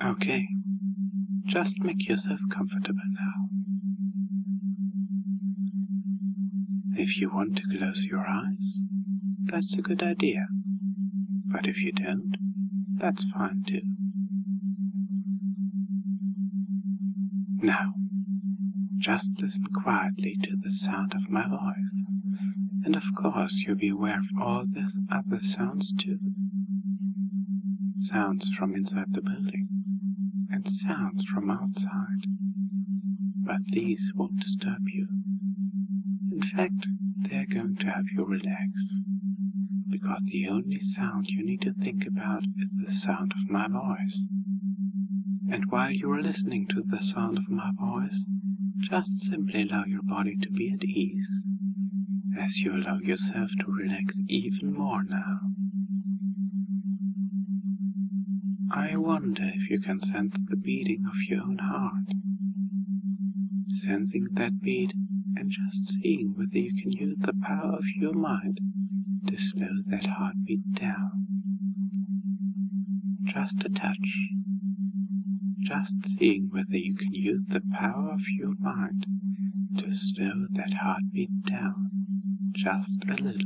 Okay, just make yourself comfortable now. If you want to close your eyes, that's a good idea. But if you don't, that's fine too. Now, just listen quietly to the sound of my voice. And of course you'll be aware of all these other sounds too. Sounds from inside the building, and sounds from outside. But these won't disturb you. In fact, they're going to have you relax. Because the only sound you need to think about is the sound of my voice. And while you are listening to the sound of my voice, just simply allow your body to be at ease, as you allow yourself to relax even more now. I wonder if you can sense the beating of your own heart. Sensing that beat and just seeing whether you can use the power of your mind to slow that heartbeat down. Just a touch. Just seeing whether you can use the power of your mind to slow that heartbeat down just a little.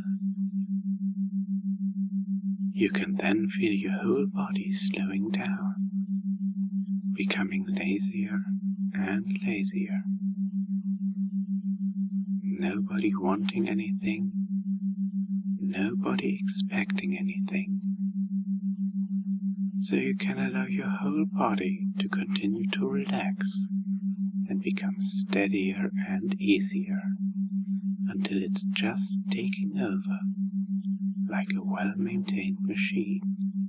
You can then feel your whole body slowing down, becoming lazier and lazier. Nobody wanting anything, nobody expecting anything. So you can allow your whole body to continue to relax and become steadier and easier until it's just taking over like a well-maintained machine.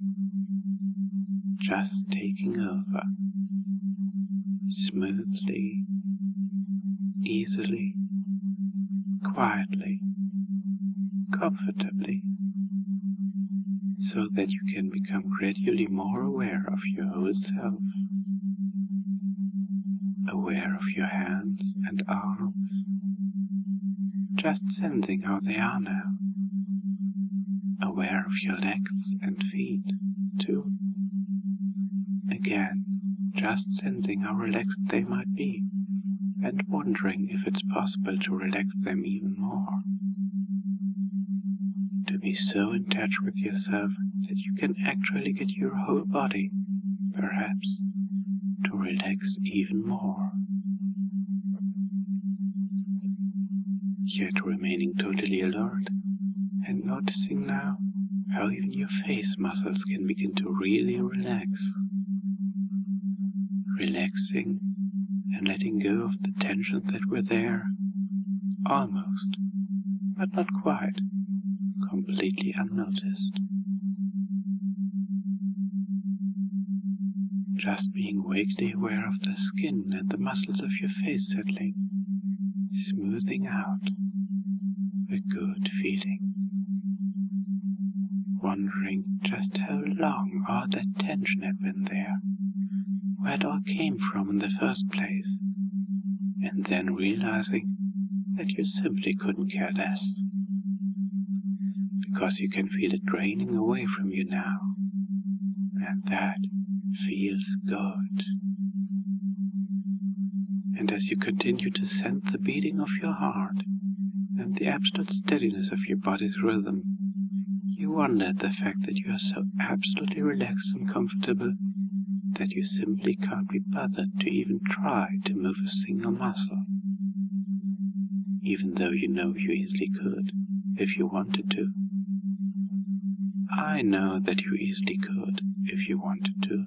Just taking over smoothly, easily, quietly, comfortably, so that you can become gradually more aware of your whole self, aware of your hands and arms, just sensing how they are now, aware of your legs and feet too, again, just sensing how relaxed they might be, and wondering if it's possible to relax them even more. To be so in touch with yourself that you can actually get your whole body, perhaps, to relax even more. Yet remaining totally alert and noticing now how even your face muscles can begin to really relax. Relaxing and letting go of the tensions that were there, almost, but not quite, completely unnoticed. Just being vaguely aware of the skin and the muscles of your face settling, smoothing out, a good feeling. Wondering just how long all that tension had been there, where it all came from in the first place, and then realizing that you simply couldn't care less, because you can feel it draining away from you now, and that feels good. And as you continue to sense the beating of your heart and the absolute steadiness of your body's rhythm, you wonder at the fact that you are so absolutely relaxed and comfortable that you simply can't be bothered to even try to move a single muscle, even though you know you easily could if you wanted to. I know that you easily could if you wanted to,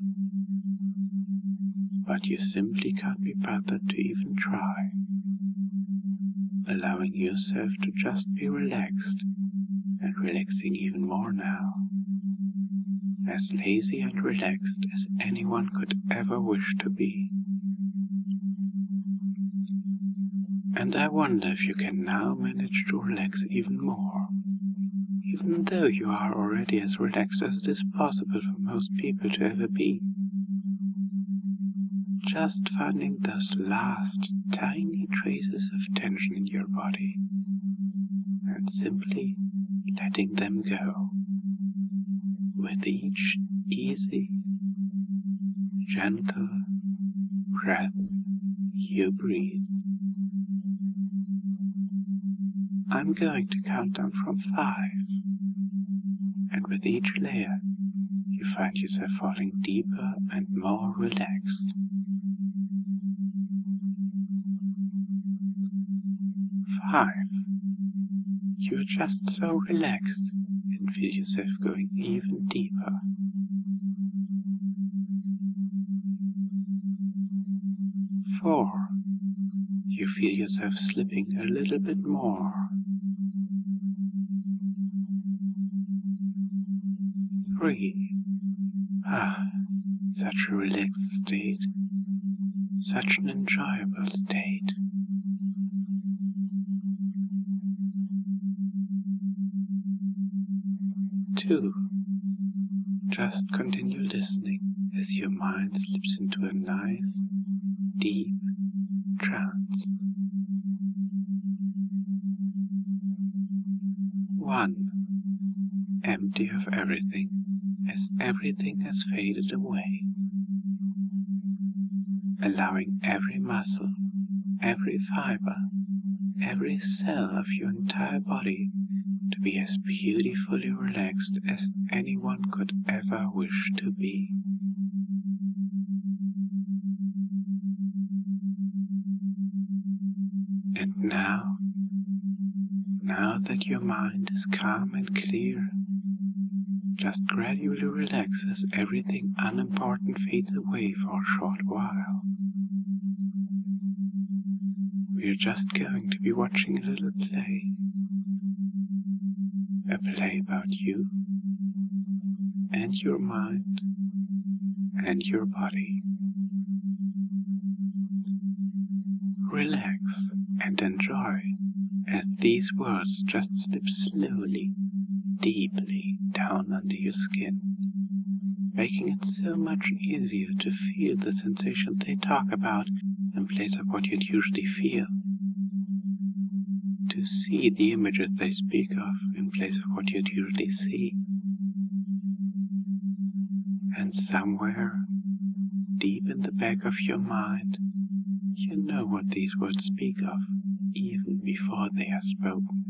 but you simply can't be bothered to even try, allowing yourself to just be relaxed and relaxing even more now, as lazy and relaxed as anyone could ever wish to be. And I wonder if you can now manage to relax even more, even though you are already as relaxed as it is possible for most people to ever be. Just finding those last tiny traces of tension in your body, and simply letting them go, with each easy, gentle breath you breathe. I'm going to count down from 5, and with each layer you find yourself falling deeper and more relaxed. 5. You're just so relaxed and feel yourself going even deeper. 4. You feel yourself slipping a little bit more. 3. Such a relaxed state, such an enjoyable state. 2. Just continue listening as your mind slips into a nice, deep trance. 1. Empty of everything, as everything has faded away, allowing every muscle, every fiber, every cell of your entire body to be as beautifully relaxed as anyone could ever wish to be. And now that your mind is calm and clear, just gradually relax as everything unimportant fades away for a short while. We're just going to be watching a little play. A play about you and your mind and your body. Relax and enjoy as these words just slip slowly, deeply down under your skin, making it so much easier to feel the sensations they talk about in place of what you'd usually feel, to see the images they speak of in place of what you'd usually see. And somewhere, deep in the back of your mind, you know what these words speak of, even before they are spoken.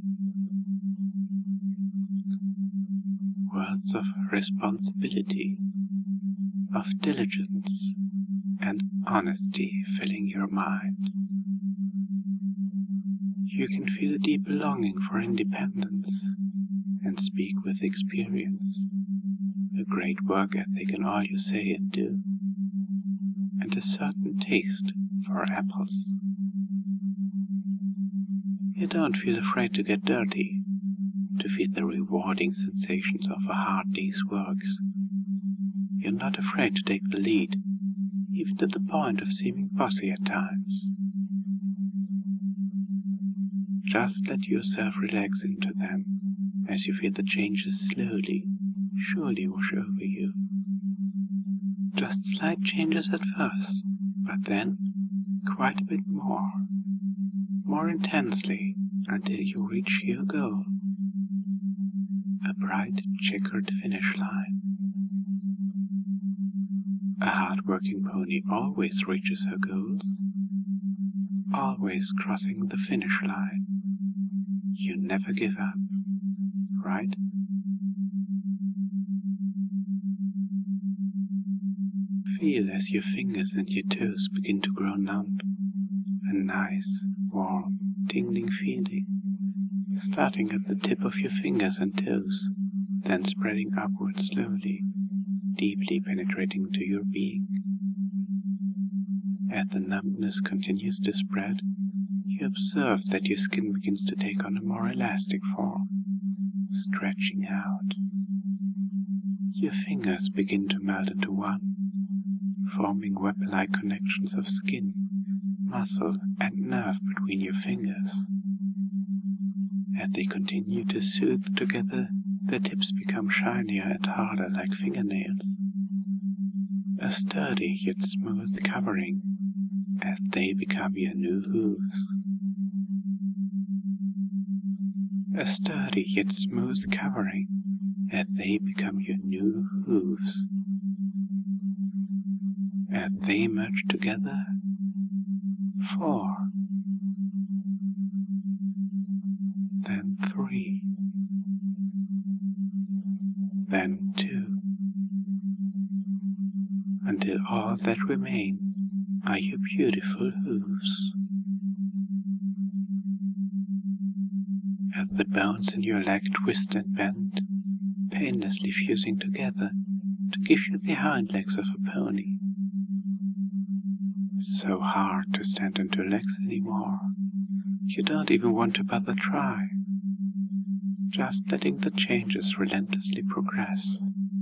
Words of responsibility, of diligence, and honesty filling your mind. You can feel a deep longing for independence and speak with experience, a great work ethic in all you say and do, and a certain taste for apples. You don't feel afraid to get dirty, to feel the rewarding sensations of a hard day's works. You're not afraid to take the lead, even to the point of seeming bossy at times. Just let yourself relax into them as you feel the changes slowly, surely wash over you. Just slight changes at first, but then quite a bit more intensely until you reach your goal. A bright checkered finish line. A hard-working pony always reaches her goals, always crossing the finish line. You never give up, right? Feel as your fingers and your toes begin to grow numb. A nice, warm, tingling feeling, starting at the tip of your fingers and toes, then spreading upward slowly, deeply penetrating to your being. As the numbness continues to spread, you observe that your skin begins to take on a more elastic form, stretching out. Your fingers begin to melt into one, forming web-like connections of skin, muscle, and nerve between your fingers. As they continue to soothe together, the tips become shinier and harder like fingernails. A sturdy yet smooth covering as they become your new hooves. A sturdy yet smooth covering as they become your new hooves. as they merge together. 4, then 3, then 2, until all that remain are your beautiful hooves. As the bones in your leg twist and bend, painlessly fusing together to give you the hind legs of a pony. So hard to stand on 2 legs anymore, you don't even want to bother try, just letting the changes relentlessly progress.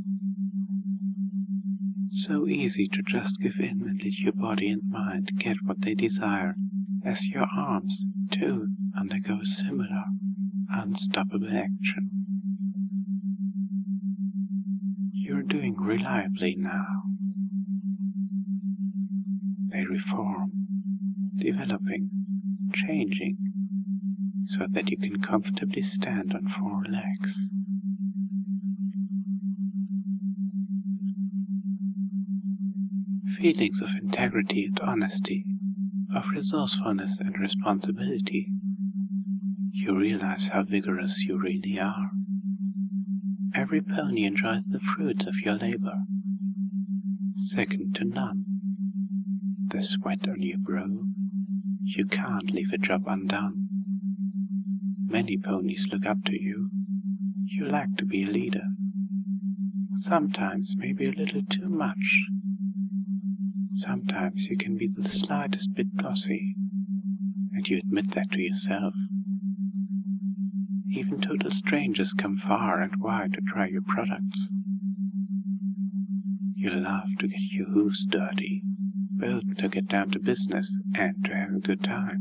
So easy to just give in and let your body and mind get what they desire, as your arms, too, undergo similar, unstoppable action. You're doing reliably now. They reform, developing, changing, so that you can comfortably stand on 4 legs. Feelings of integrity and honesty, of resourcefulness and responsibility. You realize how vigorous you really are. Every pony enjoys the fruits of your labor, second to none. The sweat on your brow, you can't leave a job undone. Many ponies look up to you. You like to be a leader. Sometimes maybe a little too much. Sometimes you can be the slightest bit bossy, and you admit that to yourself. Even total strangers come far and wide to try your products. You love to get your hooves dirty, both to get down to business and to have a good time.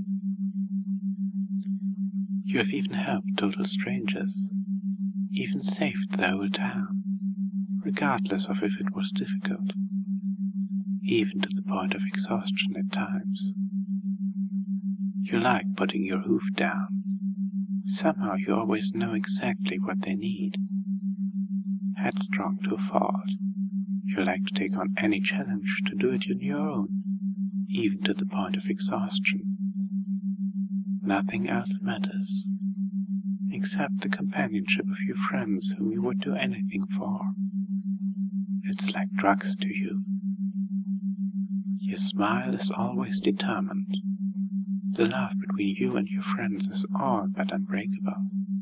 You have even helped total strangers, even saved the whole town, regardless of if it was difficult, even to the point of exhaustion at times. You like putting your hoof down. Somehow you always know exactly what they need. Headstrong to a fault, you like to take on any challenge to do it on your own, even to the point of exhaustion. Nothing else matters, except the companionship of your friends whom you would do anything for. It's like drugs to you. Your smile is always determined. The love between you and your friends is all but unbreakable.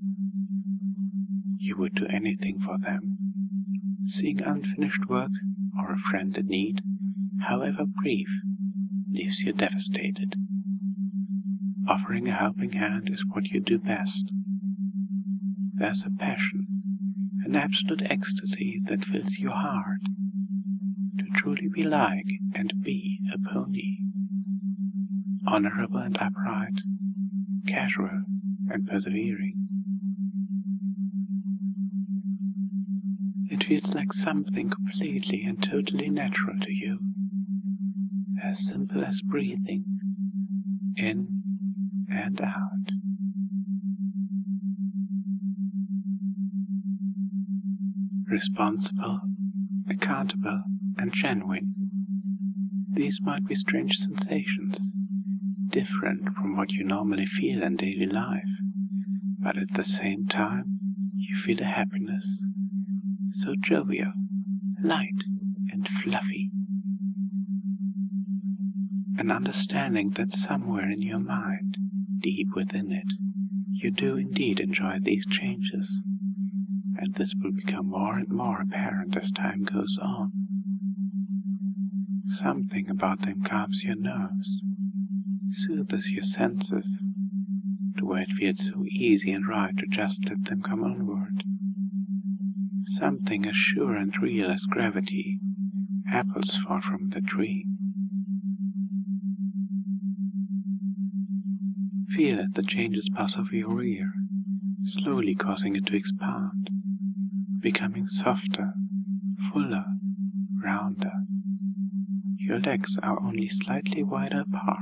You would do anything for them. Seeing unfinished work or a friend in need, however brief, leaves you devastated. Offering a helping hand is what you do best. There's a passion, an absolute ecstasy that fills your heart. To truly be like and be a pony. Honorable and upright, casual and persevering. It feels like something completely and totally natural to you, as simple as breathing, in and out. Responsible, accountable, and genuine. These might be strange sensations, different from what you normally feel in daily life, but at the same time, you feel a happiness, so jovial, light, and fluffy. An understanding that somewhere in your mind, deep within it, you do indeed enjoy these changes, and this will become more and more apparent as time goes on. Something about them calms your nerves, soothes your senses, to where it feels so easy and right to just let them come onward. Something as sure and real as gravity, apples fall from the tree. Feel as the changes pass over your ear, slowly causing it to expand, becoming softer, fuller, rounder. Your legs are only slightly wider apart.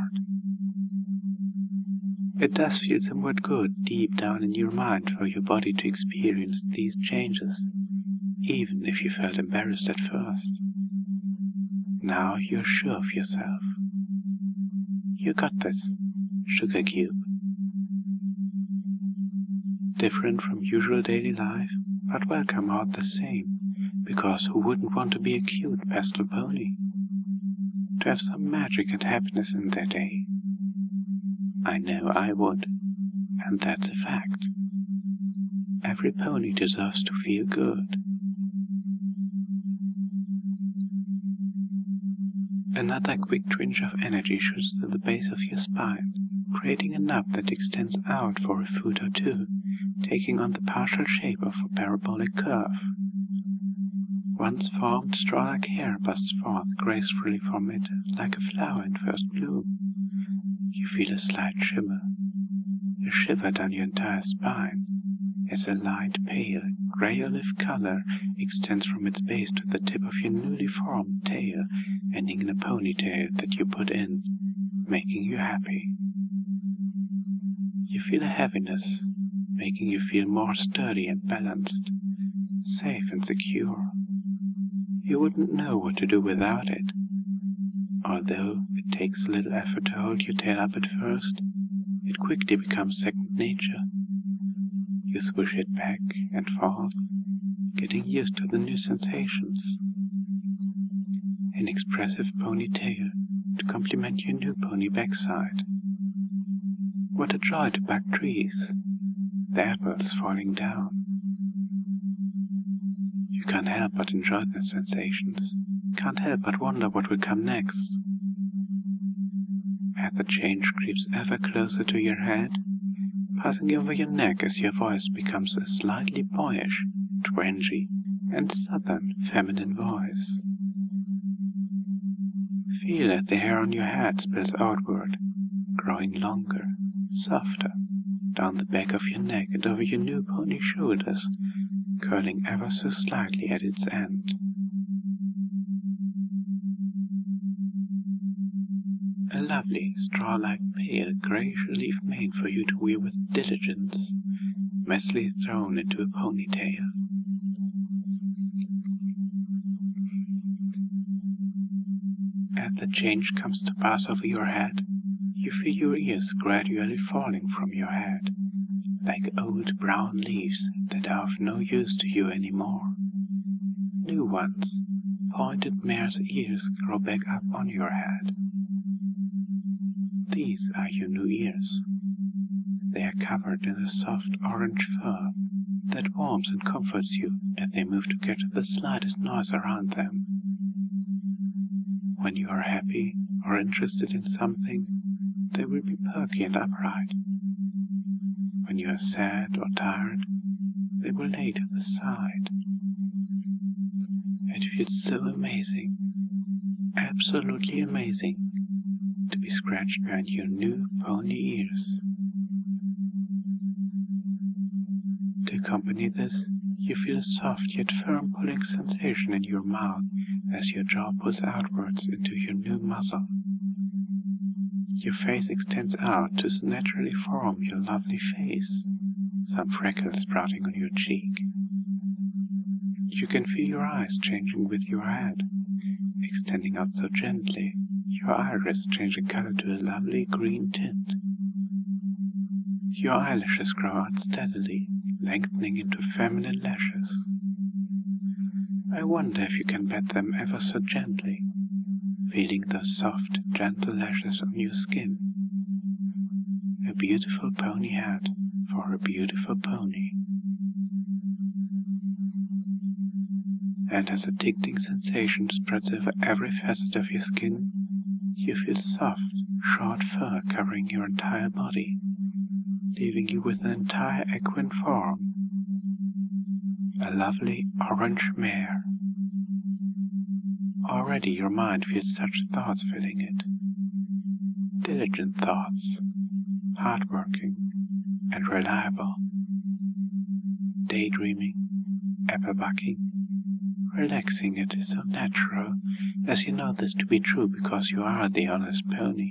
It does feel somewhat good deep down in your mind for your body to experience these changes, even if you felt embarrassed at first. Now you're sure of yourself. You got this, Sugar Cube. Different from usual daily life, but will come out the same, because who wouldn't want to be a cute pastel pony? To have some magic and happiness in their day. I know I would, and that's a fact. Every pony deserves to feel good. Another quick twinge of energy shoots through the base of your spine, creating a nub that extends out for a foot or two, taking on the partial shape of a parabolic curve. Once formed, straw-like hair busts forth gracefully from it, like a flower in first bloom. You feel a slight shimmer, a shiver down your entire spine, as a light pale, grey olive color extends from its base to the tip of your newly formed tail, ending in a ponytail that you put in, making you happy. You feel a heaviness, making you feel more sturdy and balanced, safe and secure. You wouldn't know what to do without it. Although it takes a little effort to hold your tail up at first, it quickly becomes second nature. You swish it back and forth, getting used to the new sensations. An expressive ponytail to complement your new pony backside. What a joy to buck trees, the apples falling down. You can't help but enjoy the sensations, can't help but wonder what will come next. As the change creeps ever closer to your head, passing over your neck as your voice becomes a slightly boyish, twangy, and southern feminine voice. Feel that the hair on your head spills outward, growing longer, softer, down the back of your neck and over your new pony shoulders, curling ever so slightly at its end. A lovely, straw-like pale greyish leaf mane for you to wear with diligence, messily thrown into a ponytail. As the change comes to pass over your head, you feel your ears gradually falling from your head, like old brown leaves that are of no use to you anymore. New ones, pointed mare's ears grow back up on your head. These are your new ears. They are covered in a soft orange fur that warms and comforts you as they move to catch the slightest noise around them. When you are happy or interested in something, they will be perky and upright. When you are sad or tired, they will lay to the side. It feels so amazing, absolutely amazing, to be scratched behind your new pony ears. To accompany this, you feel a soft yet firm pulling sensation in your mouth as your jaw pulls outwards into your new muzzle. Your face extends out to so naturally form your lovely face, some freckles sprouting on your cheek. You can feel your eyes changing with your head, extending out so gently, your iris changing color to a lovely green tint. Your eyelashes grow out steadily, lengthening into feminine lashes. I wonder if you can pat them ever so gently, feeling those soft, gentle lashes on your skin. A beautiful pony head for a beautiful pony. And as a tingling sensation spreads over every facet of your skin, you feel soft, short fur covering your entire body, leaving you with an entire equine form. A lovely orange mare. Already your mind feels such thoughts filling it. Diligent thoughts, hardworking and reliable. Daydreaming, apple-bucking, relaxing. It is so natural, as you know this to be true because you are the honest pony.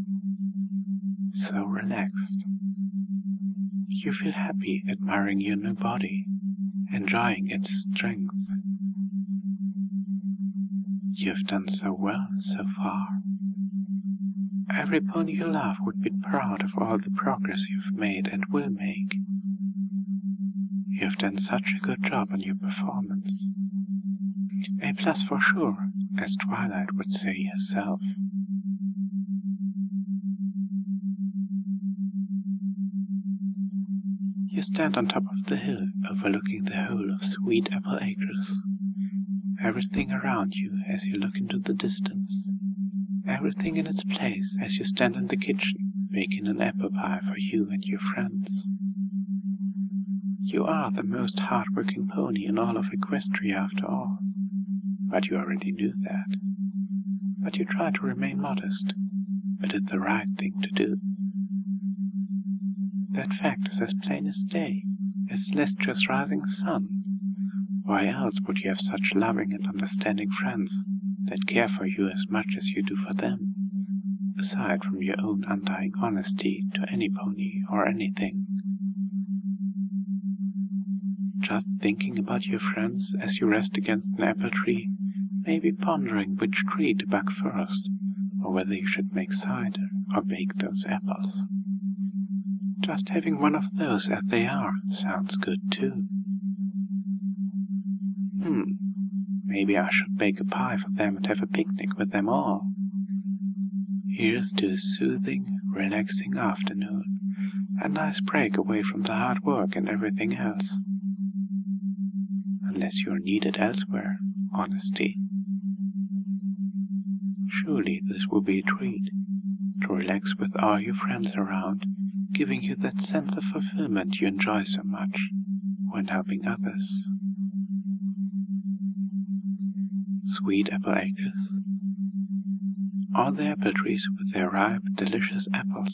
So relaxed. You feel happy admiring your new body, enjoying its strength. You've done so well so far. Every pony you love would be proud of all the progress you've made and will make. You've done such a good job on your performance. A+ for sure, as Twilight would say herself. You stand on top of the hill overlooking the whole of Sweetapple Acres. Everything around you as you look into the distance. Everything in its place as you stand in the kitchen baking an apple pie for you and your friends. You are the most hard-working pony in all of Equestria after all, but you already knew that. But you try to remain modest, but it's the right thing to do. That fact is as plain as day, as Celestia's rising sun. Why else would you have such loving and understanding friends that care for you as much as you do for them, aside from your own undying honesty to any pony or anything? Just thinking about your friends as you rest against an apple tree, maybe pondering which tree to bark first, or whether you should make cider or bake those apples. Just having one of those as they are sounds good too. Maybe I should bake a pie for them and have a picnic with them all. Here's to a soothing, relaxing afternoon, a nice break away from the hard work and everything else. Unless you're needed elsewhere, Honesty. Surely this will be a treat, to relax with all your friends around, giving you that sense of fulfillment you enjoy so much when helping others. Sweetapple Acres. All the apple trees with their ripe, delicious apples.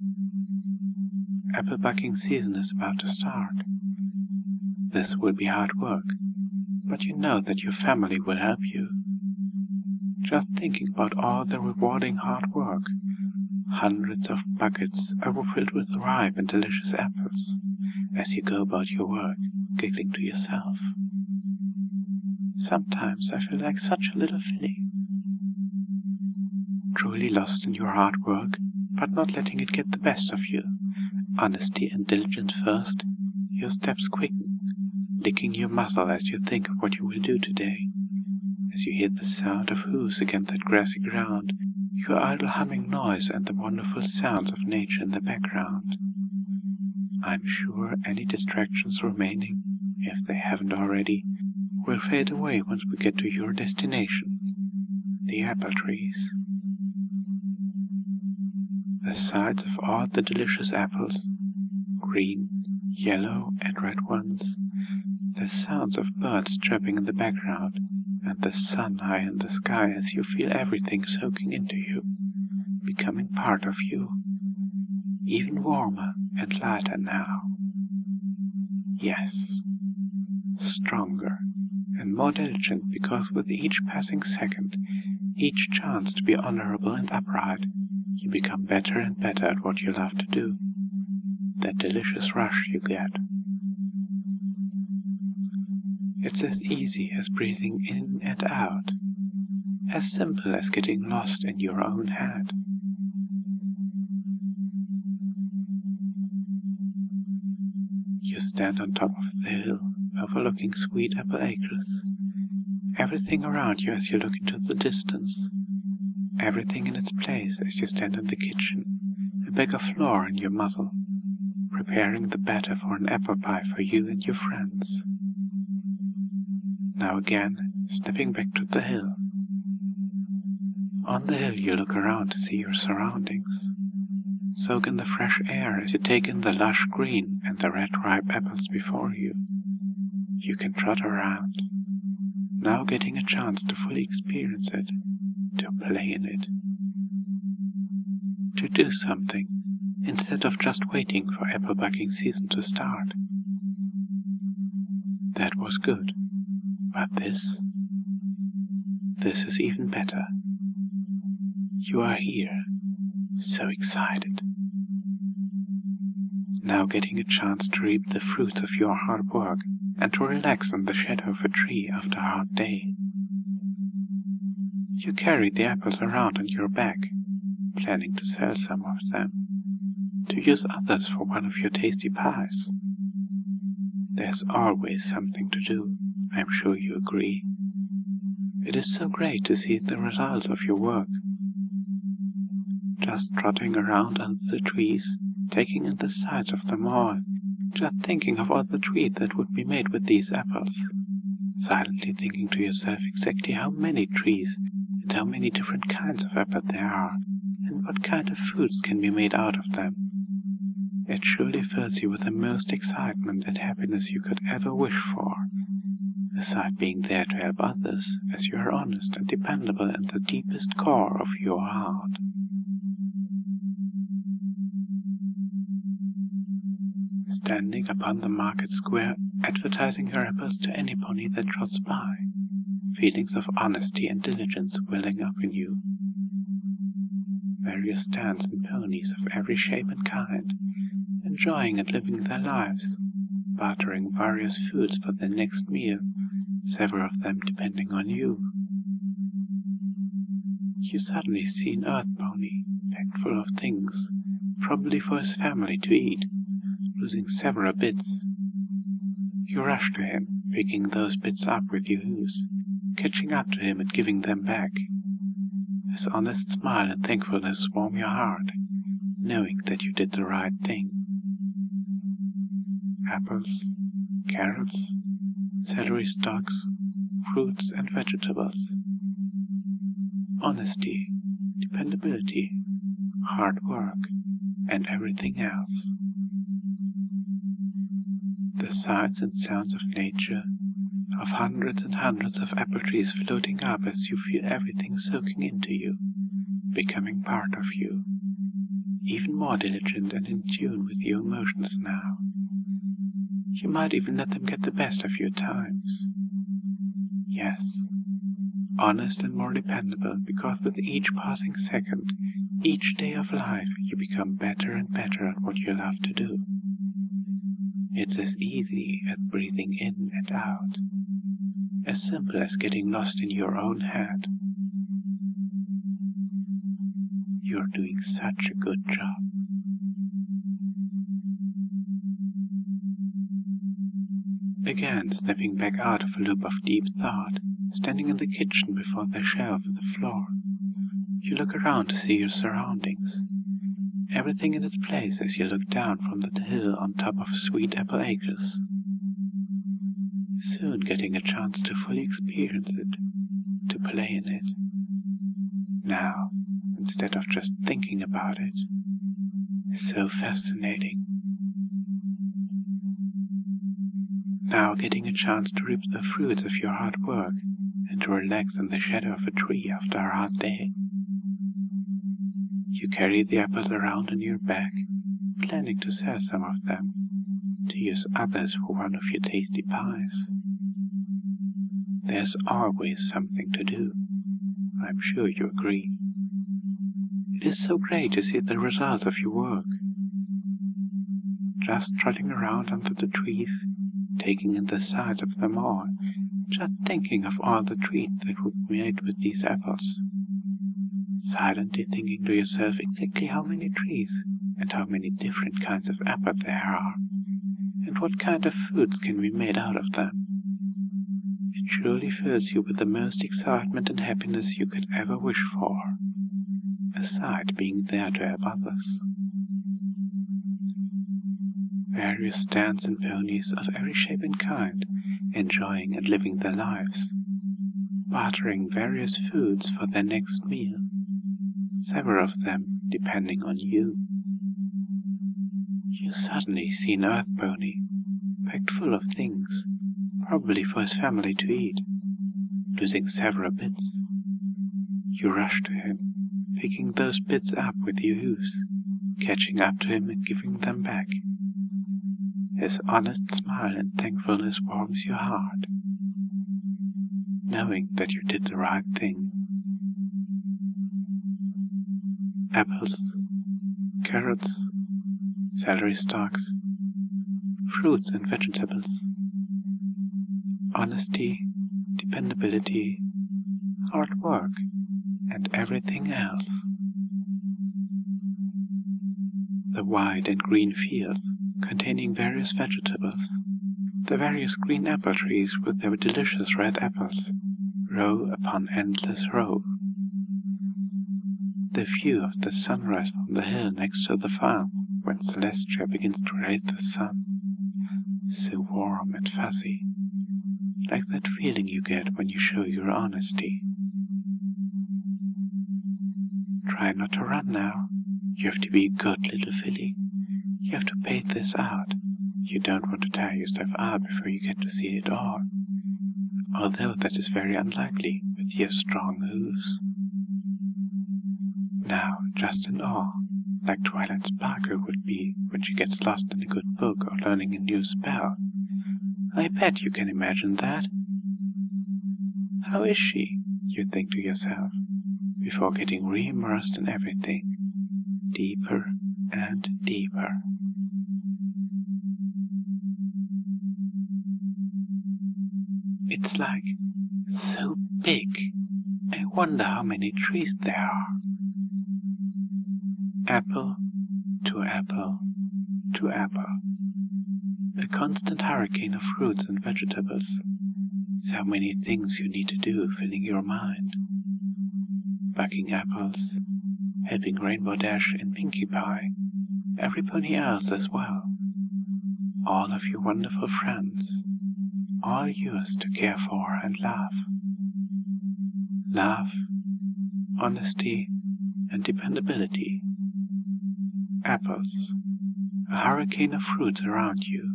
Apple bucking season is about to start. This will be hard work, but you know that your family will help you. Just thinking about all the rewarding hard work, hundreds of buckets overfilled with ripe and delicious apples, as you go about your work, giggling to yourself. Sometimes I feel like such a little filly. Truly lost in your hard work, but not letting it get the best of you. Honesty and diligence first, your steps quicken, licking your muzzle as you think of what you will do today. As you hear the sound of hoofs against that grassy ground, your idle humming noise and the wonderful sounds of nature in the background. I'm sure any distractions remaining, if they haven't already, will fade away once we get to your destination, the apple trees. The sights of all the delicious apples, green, yellow, and red ones, the sounds of birds chirping in the background, and the sun high in the sky as you feel everything soaking into you, becoming part of you, even warmer and lighter now. Yes, stronger and more diligent, because with each passing second, each chance to be honorable and upright, you become better and better at what you love to do. That delicious rush you get. It's as easy as breathing in and out, as simple as getting lost in your own head. You stand on top of the hill, overlooking Sweetapple Acres. Everything around you as you look into the distance. Everything in its place as you stand in the kitchen, a bag of flour in your muzzle, preparing the batter for an apple pie for you and your friends. Now again, stepping back to the hill. On the hill you look around to see your surroundings. Soak in the fresh air as you take in the lush green and the red ripe apples before you. You can trot around, now getting a chance to fully experience it, to play in it, to do something, instead of just waiting for apple bucking season to start. That was good, but this is even better. You are here, so excited. Now getting a chance to reap the fruits of your hard work and to relax in the shadow of a tree after a hard day. You carry the apples around on your back, planning to sell some of them, to use others for one of your tasty pies. There's always something to do, I'm sure you agree. It is so great to see the results of your work. Just trotting around under the trees, taking in the sights of them all, just thinking of all the treat that would be made with these apples. Silently thinking to yourself exactly how many trees and how many different kinds of apple there are, and what kind of foods can be made out of them. It surely fills you with the most excitement and happiness you could ever wish for, aside being there to help others, as you are honest and dependable in the deepest core of your heart. Standing upon the market square, advertising your apples to any pony that trots by, feelings of honesty and diligence welling up in you. Various stands and ponies of every shape and kind, enjoying and living their lives, bartering various foods for their next meal, several of them depending on you. You suddenly see an earth pony, packed full of things, probably for his family to eat, losing several bits. You rush to him, picking those bits up with your hooves, catching up to him and giving them back. His honest smile and thankfulness warm your heart, knowing that you did the right thing. Apples, carrots, celery stalks, fruits and vegetables. Honesty, dependability, hard work, and everything else. The sights and sounds of nature, of hundreds and hundreds of apple trees floating up as you feel everything soaking into you, becoming part of you, even more diligent and in tune with your emotions now. You might even let them get the best of your times. Yes, honest and more dependable, because with each passing second, each day of life, you become better and better at what you love to do. It's as easy as breathing in and out, as simple as getting lost in your own head. You're doing such a good job. Again, stepping back out of a loop of deep thought, standing in the kitchen before the shelf on the floor, you look around to see your surroundings. Everything in its place as you look down from the hill on top of Sweet Apple Acres. Soon getting a chance to fully experience it, to play in it. Now, instead of just thinking about it. So fascinating. Now getting a chance to reap the fruits of your hard work and to relax in the shadow of a tree after a hard day. You carry the apples around on your back, planning to sell some of them, to use others for one of your tasty pies. There's always something to do, I'm sure you agree. It is so great to see the results of your work. Just trotting around under the trees, taking in the sights of them all, just thinking of all the treat that would be made with these apples. Silently thinking to yourself exactly how many trees and how many different kinds of apple there are, and what kind of foods can be made out of them. It surely fills you with the most excitement and happiness you could ever wish for, aside being there to help others. Various stands and ponies of every shape and kind, enjoying and living their lives, bartering various foods for their next meal, several of them depending on you. You suddenly see an earth pony, packed full of things, probably for his family to eat, losing several bits. You rush to him, picking those bits up with your hooves, catching up to him and giving them back. His honest smile and thankfulness warms your heart, knowing that you did the right thing. Apples, carrots, celery stalks, fruits and vegetables. Honesty, dependability, hard work, and everything else. The wide and green fields containing various vegetables, the various green apple trees with their delicious red apples, row upon endless row. The view of the sunrise from the hill next to the farm when Celestia begins to raise the sun, so warm and fuzzy, like that feeling you get when you show your honesty. Try not to run now. You have to be a good little filly. You have to pay this out. You don't want to tire yourself out before you get to see it all, although that is very unlikely with your strong hooves. Now, just in awe, like Twilight Sparkle would be when she gets lost in a good book or learning a new spell. I bet you can imagine that. How is she, you think to yourself, before getting re-immersed in everything, deeper and deeper. It's like so big. I wonder how many trees there are. Apple to apple to apple. A constant hurricane of fruits and vegetables. So many things you need to do filling your mind. Bucking apples, helping Rainbow Dash and Pinkie Pie, every pony else as well. All of your wonderful friends, all yours to care for and love. Love, honesty, and dependability. Apples, a hurricane of fruits around you.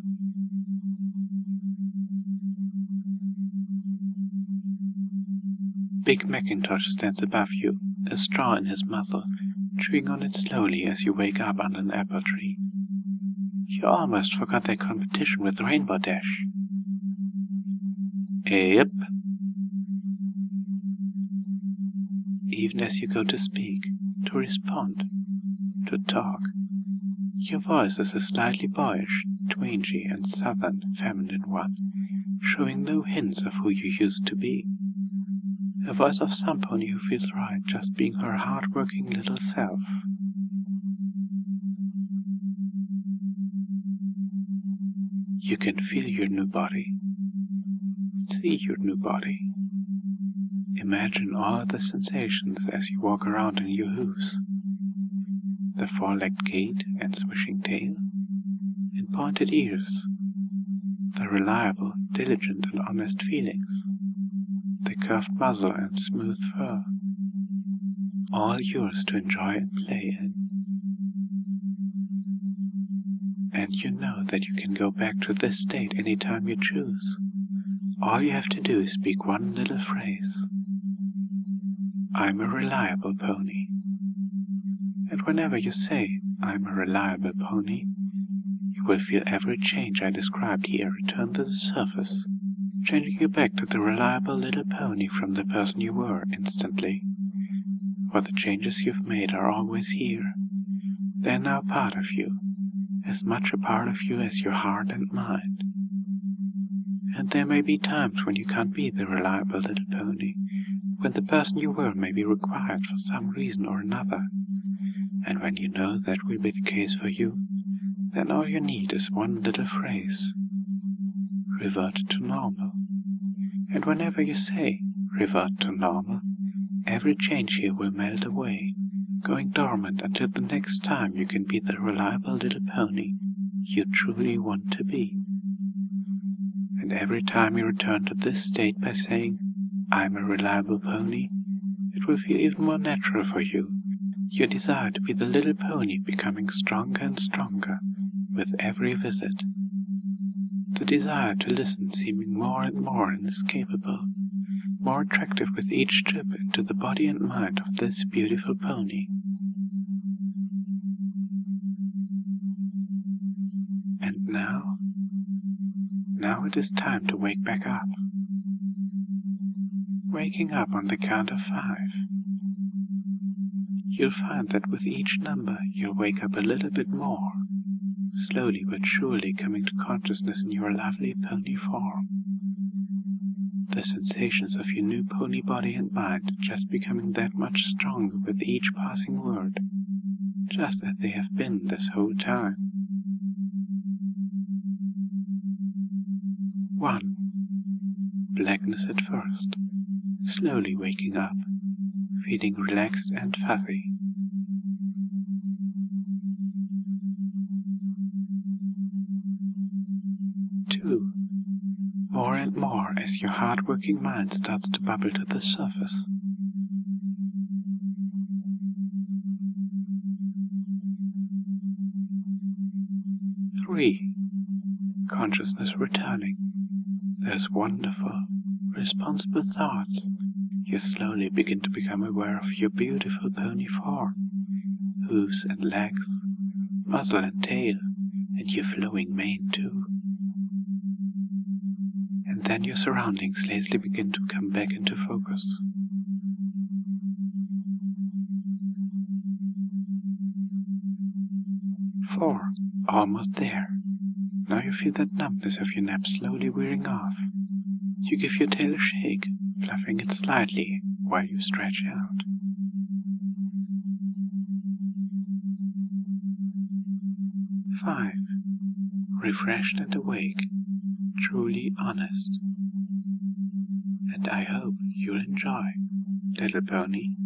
Big Macintosh stands above you, a straw in his muzzle, chewing on it slowly as you wake up under an apple tree. You almost forgot their competition with Rainbow Dash. Yep. Even as you go to speak, to respond, to talk, your voice is a slightly boyish, twangy and southern feminine one, showing no hints of who you used to be. A voice of some pony who feels right just being her hard-working little self. You can feel your new body. See your new body. Imagine all the sensations as you walk around in your hooves. The four-legged gait and swishing tail, and pointed ears. The reliable, diligent and honest feelings. The curved muzzle and smooth fur. All yours to enjoy and play in. And you know that you can go back to this state any time you choose. All you have to do is speak one little phrase. I'm a reliable pony. And whenever you say, I'm a reliable pony, you will feel every change I described here return to the surface, changing you back to the reliable little pony from the person you were instantly. For the changes you've made are always here. They're now part of you, as much a part of you as your heart and mind. And there may be times when you can't be the reliable little pony, when the person you were may be required for some reason or another. And when you know that will be the case for you, then all you need is one little phrase. Revert to normal. And whenever you say, revert to normal, every change here will melt away, going dormant until the next time you can be the reliable little pony you truly want to be. And every time you return to this state by saying, I'm a reliable pony, it will feel even more natural for you. Your desire to be the little pony becoming stronger and stronger with every visit. The desire to listen seeming more and more inescapable, more attractive with each trip into the body and mind of this beautiful pony. And now it is time to wake back up. Waking up on the count of 5. You'll find that with each number you'll wake up a little bit more, slowly but surely coming to consciousness in your lovely pony form. the sensations of your new pony body and mind just becoming that much stronger with each passing word, just as they have been this whole time. 1. Blackness at first, slowly waking up, feeling relaxed and fuzzy. 2. More and more as your hard-working mind starts to bubble to the surface. 3. Consciousness returning. Those wonderful, responsible thoughts. You slowly begin to become aware of your beautiful pony form, hooves and legs, muzzle and tail, and your flowing mane too. And then your surroundings lazily begin to come back into focus. 4. Almost there. Now you feel that numbness of your nap slowly wearing off. You give your tail a shake, fluffing it slightly while you stretch out. 5. Refreshed and awake, truly honest. And I hope you'll enjoy, little pony.